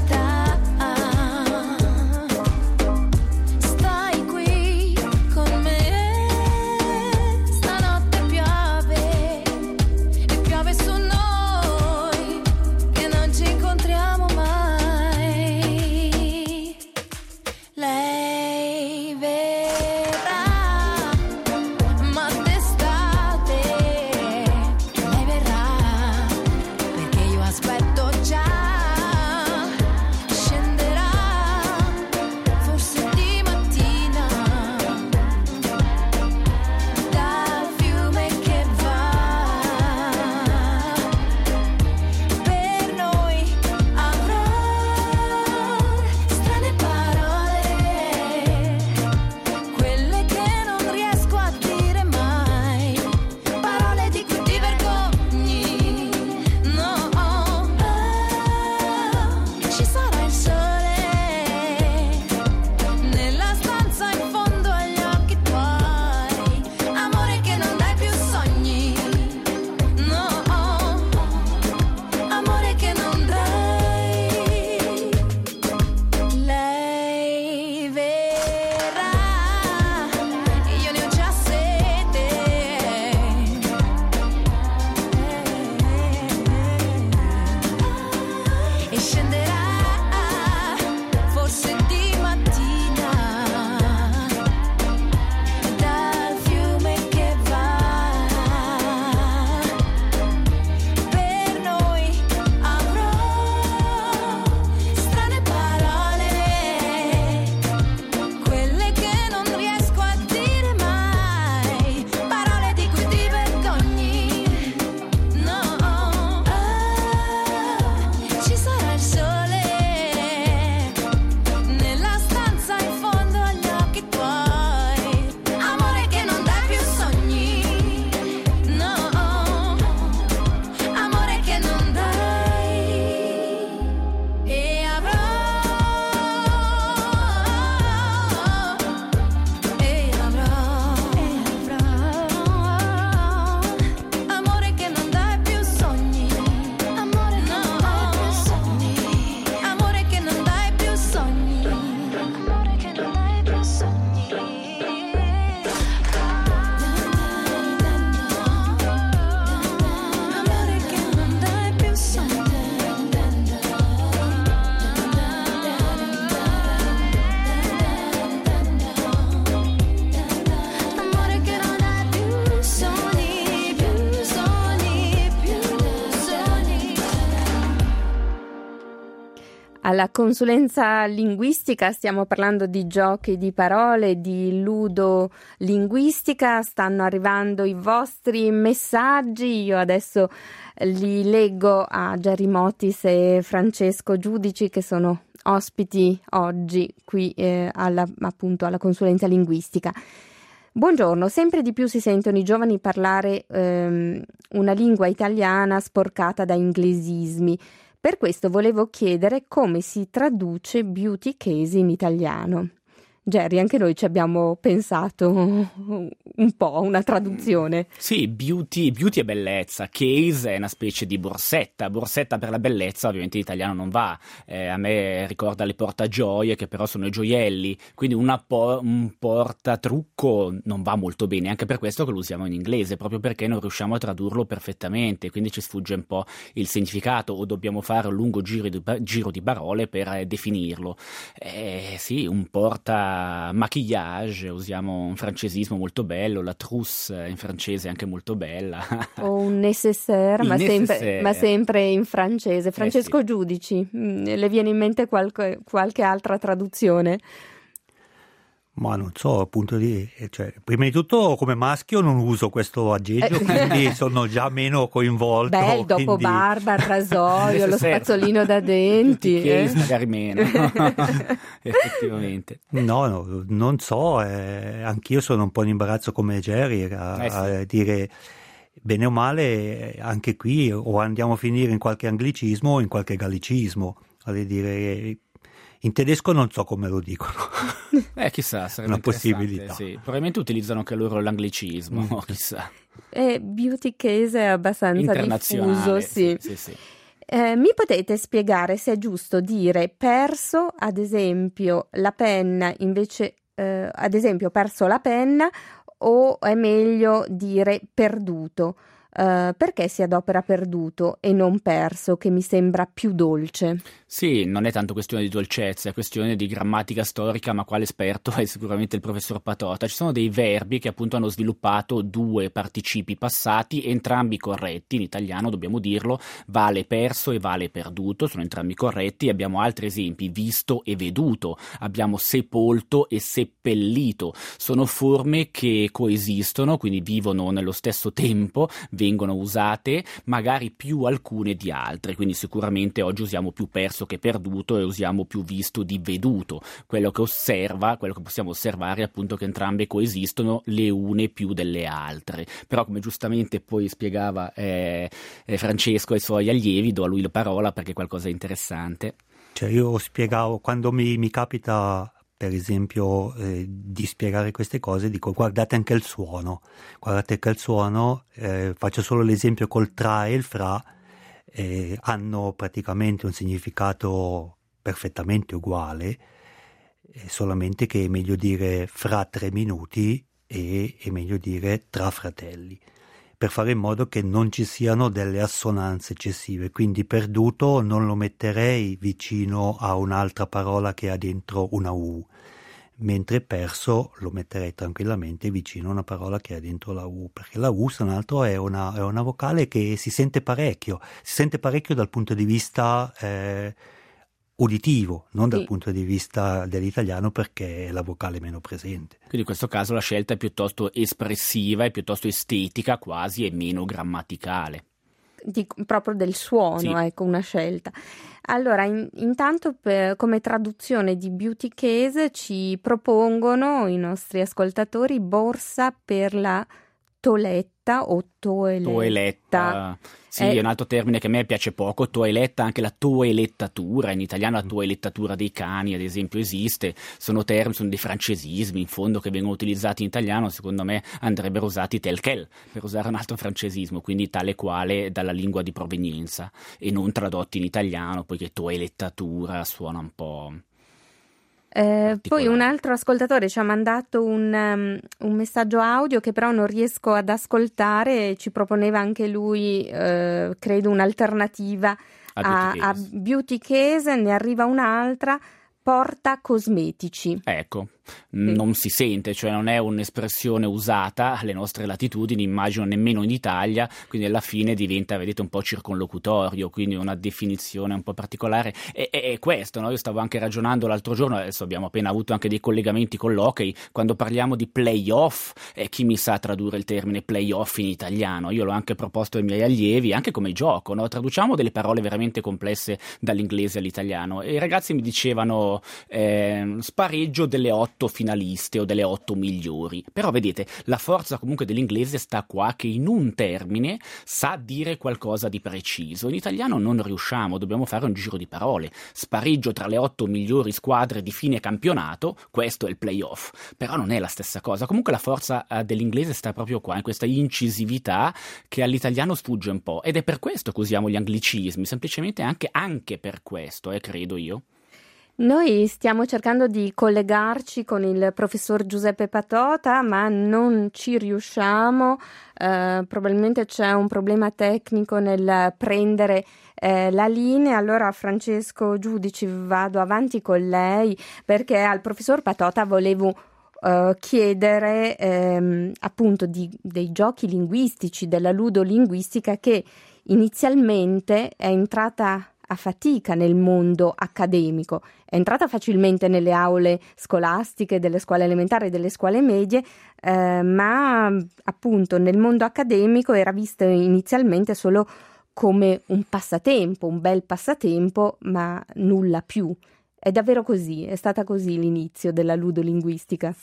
Alla consulenza linguistica stiamo parlando di giochi di parole, di ludolinguistica, stanno arrivando i vostri messaggi, io adesso li leggo a Gerry Motis e Francesco Giudici che sono ospiti oggi qui eh, alla, appunto alla consulenza linguistica. Buongiorno, sempre di più si sentono i giovani parlare ehm, una lingua italiana sporcata da inglesismi. Per questo volevo chiedere come si traduce beauty case in italiano. Gerry, anche noi ci abbiamo pensato un po' una traduzione. Sì, beauty, beauty è bellezza, case è una specie di borsetta, borsetta per la bellezza ovviamente in italiano non va, eh, a me ricorda le portagioie che però sono i gioielli, quindi una po- un portatrucco non va molto bene, anche per questo che lo usiamo in inglese, proprio perché non riusciamo a tradurlo perfettamente, quindi ci sfugge un po' il significato o dobbiamo fare un lungo giro di, giro di parole per eh, definirlo. Eh, sì, un porta maquillage, usiamo un francesismo molto bello, la trousse in francese è anche molto bella. O un nécessaire, ma, nécessaire. Sempre, ma sempre in francese. Francesco eh sì. Giudici, le viene in mente qualche, qualche altra traduzione? Ma non so, appunto, di, cioè, prima di tutto come maschio non uso questo aggeggio, quindi sono già meno coinvolto. Beh, dopo quindi... barba, il rasoio, lo spazzolino da denti. Eh? Eh? Magari meno, effettivamente. No, no, non so, eh, anch'io sono un po' in imbarazzo come Gerry a, eh sì. a dire... Bene o male, anche qui o andiamo a finire in qualche anglicismo o in qualche gallicismo, vale dire... In tedesco non so come lo dicono. Eh, chissà, sarebbe una possibilità. Sì. Probabilmente utilizzano anche loro l'anglicismo, mm. chissà. E beauty case è abbastanza diffuso, sì. sì, sì, sì. Eh, mi potete spiegare se è giusto dire perso, ad esempio, la penna, invece, eh, ad esempio, perso la penna, o è meglio dire perduto? Uh, perché si adopera perduto e non perso, che mi sembra più dolce? Sì, non è tanto questione di dolcezza, è questione di grammatica storica, ma quale esperto è sicuramente il professor Patota. Ci sono dei verbi che appunto hanno sviluppato due participi passati, entrambi corretti, in italiano dobbiamo dirlo, vale perso e vale perduto, sono entrambi corretti. Abbiamo altri esempi, visto e veduto, abbiamo sepolto e seppellito, sono forme che coesistono, quindi vivono nello stesso tempo, vengono usate magari più alcune di altre, quindi sicuramente oggi usiamo più perso che perduto e usiamo più visto di veduto. Quello che osserva, quello che possiamo osservare è appunto che entrambe coesistono, le une più delle altre. Però come giustamente poi spiegava eh, eh, Francesco ai suoi allievi, do a lui la parola perché qualcosa è interessante. Cioè io spiegavo, quando mi, mi capita per esempio eh, di spiegare queste cose, dico guardate anche il suono, guardate che il suono, eh, faccio solo l'esempio col tra e il fra, eh, hanno praticamente un significato perfettamente uguale, eh, solamente che è meglio dire fra tre minuti e è meglio dire tra fratelli, per fare in modo che non ci siano delle assonanze eccessive. Quindi perduto non lo metterei vicino a un'altra parola che ha dentro una U, mentre perso lo metterei tranquillamente vicino a una parola che ha dentro la U, perché la U, se non altro, è una, è una vocale che si sente parecchio, si sente parecchio dal punto di vista eh, uditivo, non dal sì. punto di vista dell'italiano, perché è la vocale meno presente. Quindi in questo caso la scelta è piuttosto espressiva, è piuttosto estetica quasi e meno grammaticale. Di, proprio del suono, sì. Ecco, una scelta. Allora, in, intanto per, come traduzione di beauty case ci propongono i nostri ascoltatori borsa per la toeletta o toeletta. Toeletta. Sì, è un altro termine che a me piace poco, toeletta, anche la toelettatura, in italiano la toelettatura dei cani ad esempio esiste, sono termini, sono dei francesismi in fondo che vengono utilizzati in italiano, secondo me andrebbero usati tel quel, per usare un altro francesismo, quindi tale quale dalla lingua di provenienza e non tradotti in italiano, poiché toelettatura suona un po'... Eh, poi un altro ascoltatore ci ha mandato un, um, un messaggio audio che però non riesco ad ascoltare, ci proponeva anche lui eh, credo un'alternativa a, a beauty case, ne arriva un'altra, porta cosmetici. Ecco, non si sente, cioè non è un'espressione usata alle nostre latitudini, immagino nemmeno in Italia, quindi alla fine diventa, vedete, un po' circonlocutorio, quindi una definizione un po' particolare. E, e, e questo, no? Io stavo anche ragionando l'altro giorno, adesso abbiamo appena avuto anche dei collegamenti con l'hockey, quando parliamo di playoff, eh, chi mi sa tradurre il termine playoff in italiano? Io l'ho anche proposto ai miei allievi, anche come gioco, no? Traduciamo delle parole veramente complesse dall'inglese all'italiano, e i ragazzi mi dicevano eh, spareggio delle otto finaliste o delle otto migliori. Però vedete, la forza comunque dell'inglese sta qua, che in un termine sa dire qualcosa di preciso. In italiano non riusciamo, dobbiamo fare un giro di parole. Spareggio tra le otto migliori squadre di fine campionato, questo è il playoff, però non è la stessa cosa. Comunque la forza eh, dell'inglese sta proprio qua, in questa incisività che all'italiano sfugge un po', ed è per questo che usiamo gli anglicismi, semplicemente anche, anche per questo, eh, credo io. Noi stiamo cercando di collegarci con il professor Giuseppe Patota, ma non ci riusciamo. Eh, probabilmente c'è un problema tecnico nel prendere eh, la linea. Allora, Francesco Giudici, vado avanti con lei, perché al professor Patota volevo Uh, chiedere ehm, appunto di, dei giochi linguistici, della ludolinguistica, che inizialmente è entrata a fatica nel mondo accademico, è entrata facilmente nelle aule scolastiche delle scuole elementari e delle scuole medie, eh, ma appunto nel mondo accademico era vista inizialmente solo come un passatempo, un bel passatempo, ma nulla più. È davvero così? È stata così l'inizio della ludolinguistica?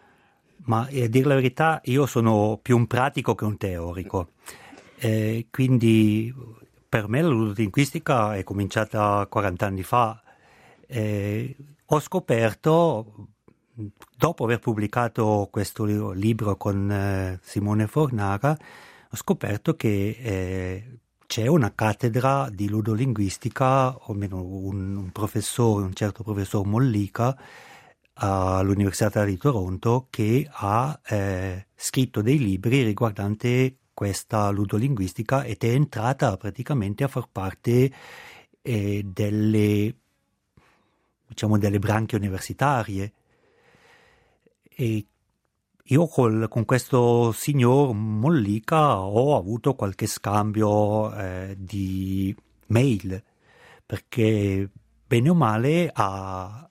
Ma a dire la verità, io sono più un pratico che un teorico, eh, quindi per me la ludolinguistica è cominciata quaranta anni fa. Eh, ho scoperto, dopo aver pubblicato questo libro con eh, Simone Fornaga, ho scoperto che eh, c'è una cattedra di ludolinguistica, o almeno un, un professore, un certo professor Mollica, all'Università di Toronto, che ha eh, scritto dei libri riguardanti questa ludolinguistica, ed è entrata praticamente a far parte eh, delle, diciamo, delle branche universitarie. E io col, con questo signor Mollica ho avuto qualche scambio eh, di mail, perché bene o male ha,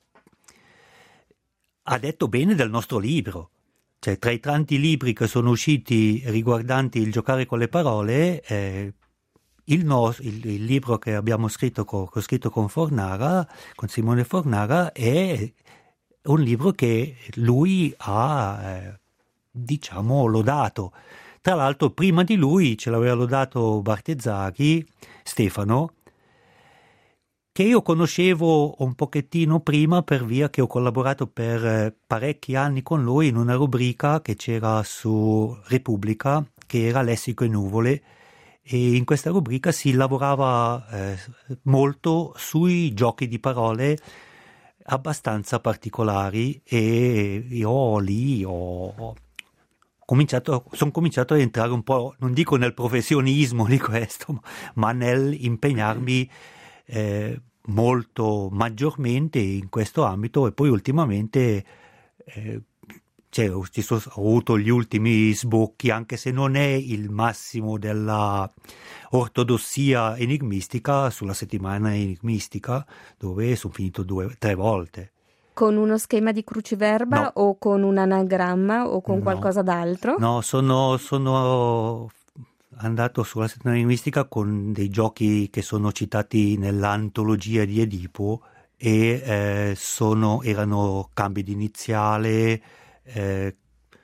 ha detto bene del nostro libro. Cioè, tra i tanti libri che sono usciti riguardanti il giocare con le parole, eh, il, no, il, il libro che abbiamo scritto con, che ho scritto con Fornaga, con Simone Fornaga, è un libro che lui ha eh, diciamo lodato. Tra l'altro prima di lui ce l'aveva lodato Bartezzaghi, Stefano, che io conoscevo un pochettino prima per via che ho collaborato per parecchi anni con lui in una rubrica che c'era su Repubblica, che era Lessico e Nuvole, e in questa rubrica si lavorava eh, molto sui giochi di parole abbastanza particolari, e io lì ho cominciato, sono cominciato ad entrare un po', non dico nel professionismo di questo, ma nel impegnarmi eh, molto maggiormente in questo ambito. E poi ultimamente eh, cioè, ho, ho avuto gli ultimi sbocchi, anche se non è il massimo della ortodossia enigmistica, sulla settimana enigmistica, dove sono finito due, tre volte. Con uno schema di cruciverba no. o con un anagramma o con no. qualcosa d'altro? No, sono, sono andato sulla settimana linguistica con dei giochi che sono citati nell'antologia di Edipo, e eh, sono, erano cambi di iniziale, eh,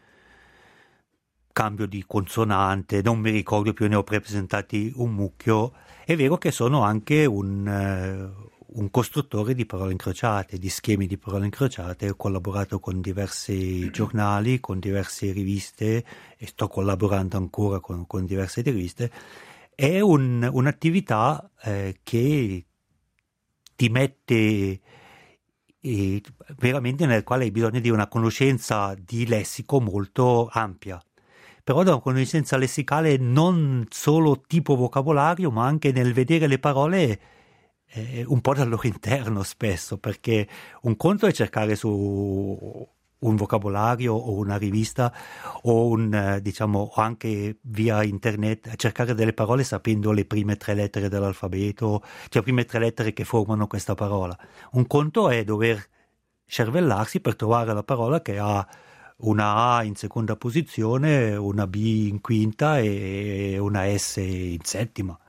cambio di consonante, non mi ricordo più, ne ho presentati un mucchio. È vero che sono anche un... Eh, un costruttore di parole incrociate, di schemi di parole incrociate. Ho collaborato con diversi giornali, con diverse riviste, e sto collaborando ancora con, con diverse riviste. È un, un'attività eh, che ti mette eh, veramente, nel quale hai bisogno di una conoscenza di lessico molto ampia, però da una conoscenza lessicale non solo tipo vocabolario, ma anche nel vedere le parole Eh, un po' dal loro interno spesso, perché un conto è cercare su un vocabolario o una rivista o un eh, diciamo o anche via internet a cercare delle parole sapendo le prime tre lettere dell'alfabeto, cioè le prime tre lettere che formano questa parola. Un conto è dover cervellarsi per trovare la parola che ha una A in seconda posizione, una B in quinta e una S in settima.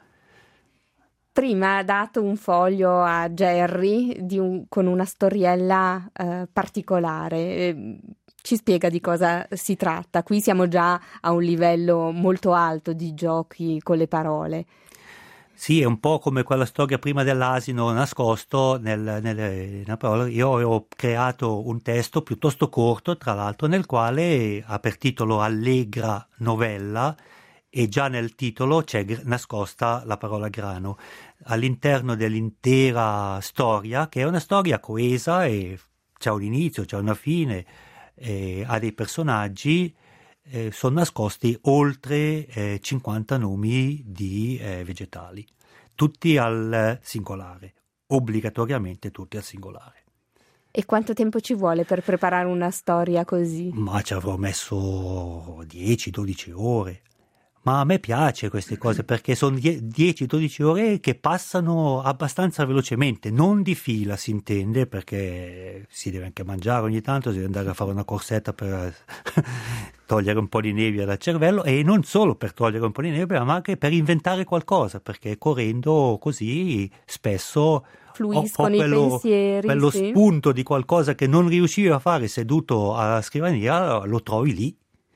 Prima ha dato un foglio a Gerry di un, con una storiella eh, particolare. Eh, ci spiega di cosa si tratta? Qui siamo già a un livello molto alto di giochi con le parole. Sì, è un po' come quella storia prima dell'asino nascosto nel, nelle, nella parola. Io ho creato un testo piuttosto corto, tra l'altro, nel quale ha per titolo Allegra novella, e già nel titolo c'è nascosta la parola grano all'interno dell'intera storia, che è una storia coesa e c'è un inizio, c'è una fine, eh, ha dei personaggi, eh, sono nascosti oltre eh, cinquanta nomi di eh, vegetali, tutti al singolare, obbligatoriamente tutti al singolare. E quanto tempo ci vuole per preparare una storia così? Ma ci avrò messo dieci dodici ore. Ma a me piace queste cose perché sono dieci dodici ore che passano abbastanza velocemente, non di fila si intende, perché si deve anche mangiare ogni tanto, si deve andare a fare una corsetta per togliere un po' di nebbia dal cervello, e non solo per togliere un po' di nebbia ma anche per inventare qualcosa, perché correndo così spesso fluiscono ho, ho quello, i pensieri, quello sì. spunto di qualcosa che non riuscivo a fare seduto alla scrivania, lo trovi lì,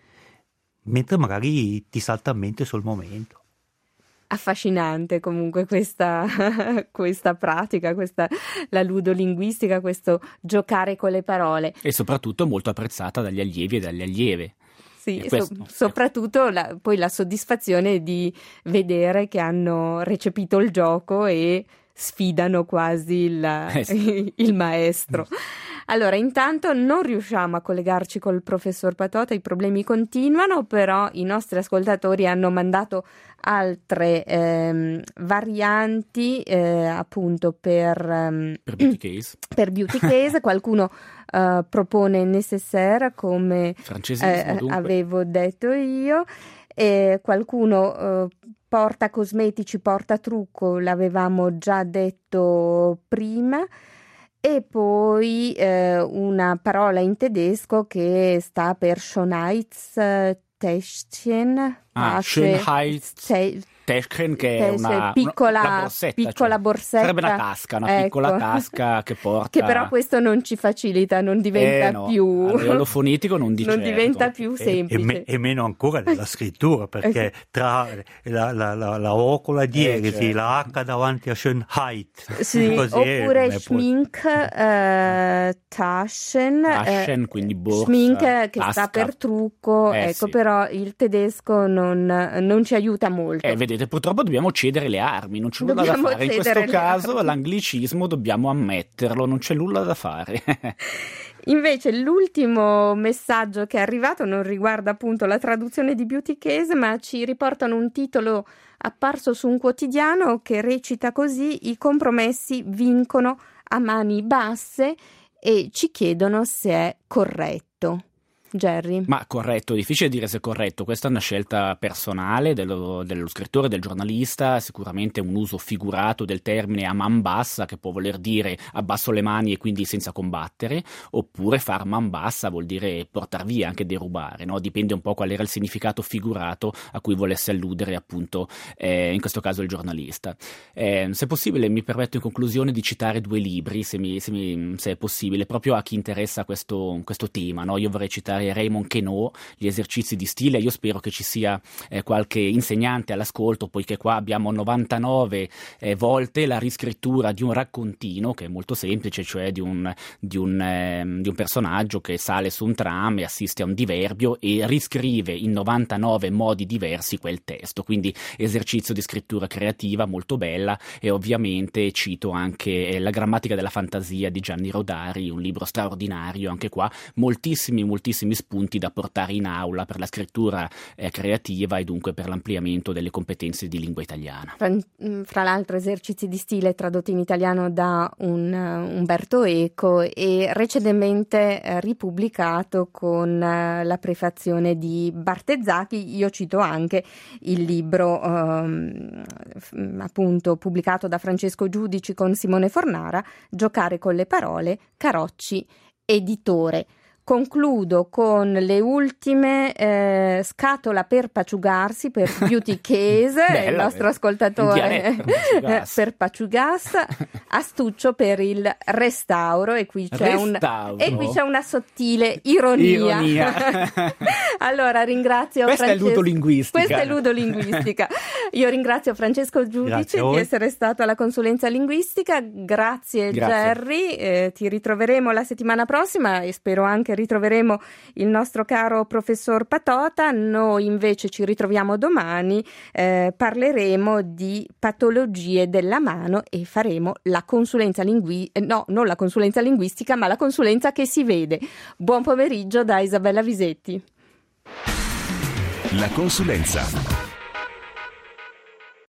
mentre magari ti salta a mente sul momento. Affascinante comunque questa, questa pratica, questa, la ludolinguistica, questo giocare con le parole. E soprattutto molto apprezzata dagli allievi e dalle allieve. Sì, questo, so, soprattutto la, poi la soddisfazione di vedere che hanno recepito il gioco e sfidano quasi il, eh sì. il maestro. Allora, intanto non riusciamo a collegarci col professor Patota, i problemi continuano, però i nostri ascoltatori hanno mandato altre ehm, varianti eh, appunto per, ehm, per Beauty Case. Per Beauty Case. Qualcuno uh, propone Nécessaire, come eh, avevo detto io, e qualcuno uh, porta cosmetici, porta trucco, l'avevamo già detto prima. E poi eh, una parola in tedesco che sta per Schönheitstäschchen. Ah, Schönheitstäschchen, che è una piccola, una, una borsetta, piccola cioè, borsetta. Sarebbe una tasca, una ecco. piccola tasca che porta... Che però questo non ci facilita, non diventa eh no, più... a livello fonetico non di non certo. diventa più semplice. E, e, me, e meno ancora nella scrittura, perché tra la, la, la, la O con la diegesi, eh, certo. la H davanti a Schönheit. Sì, così oppure è, Schmink, eh, Taschen, Taschen, eh, quindi borsa, Schmink che tasca. sta per trucco, eh, ecco, sì. però il tedesco non, non ci aiuta molto. Eh, vedete, purtroppo dobbiamo cedere le armi, non c'è nulla Dobbiamo da fare. In questo caso armi. l'anglicismo dobbiamo ammetterlo, non c'è nulla da fare. Invece l'ultimo messaggio che è arrivato non riguarda appunto la traduzione di Beauty Case, ma ci riportano un titolo apparso su un quotidiano che recita così: i compromessi vincono a mani basse, e ci chiedono se è corretto. Gerry. Ma corretto, difficile dire se è corretto, questa è una scelta personale dello, dello scrittore, del giornalista, sicuramente un uso figurato del termine a man bassa, che può voler dire abbasso le mani e quindi senza combattere, oppure far man bassa vuol dire portar via, anche derubare, no? Dipende un po' qual era il significato figurato a cui volesse alludere appunto eh, in questo caso il giornalista. Eh, se possibile mi permetto in conclusione di citare due libri, se, mi, se, mi, se è possibile, proprio a chi interessa questo, questo tema, no? Io vorrei citare Raymond Queneau, gli esercizi di stile. Io spero che ci sia eh, qualche insegnante all'ascolto, poiché qua abbiamo novantanove eh, volte la riscrittura di un raccontino che è molto semplice, cioè di un, di, un, eh, di un personaggio che sale su un tram e assiste a un diverbio e riscrive in novantanove modi diversi quel testo, quindi esercizio di scrittura creativa molto bella. E ovviamente cito anche eh, La grammatica della fantasia di Gianni Rodari, un libro straordinario, anche qua moltissimi moltissimi tantissimi spunti da portare in aula per la scrittura eh, creativa e dunque per l'ampliamento delle competenze di lingua italiana. Fra, fra l'altro esercizi di stile tradotti in italiano da un, uh, Umberto Eco e recentemente uh, ripubblicato con uh, la prefazione di Bartezzacchi. Io cito anche il libro um, appunto pubblicato da Francesco Giudici con Simone Fornara, Giocare con le parole, Carocci editore. Concludo con le ultime eh, Scatola per paciugarsi per Beauty Case, Bella, il nostro ascoltatore per paciugas, Astuccio per il restauro e qui c'è, un, e qui c'è una sottile ironia. ironia. Allora ringrazio Questa Francesco, è ludolinguistica. Questa è ludolinguistica. Io ringrazio Francesco Giudici di essere stato alla consulenza linguistica. Grazie, Grazie. Gerry, eh, ti ritroveremo la settimana prossima e spero anche ritroveremo il nostro caro professor Patota. Noi invece ci ritroviamo domani, eh, parleremo di patologie della mano e faremo la consulenza linguistica, no, non la consulenza linguistica, ma la consulenza che si vede. Buon pomeriggio da Isabella Visetti. La consulenza.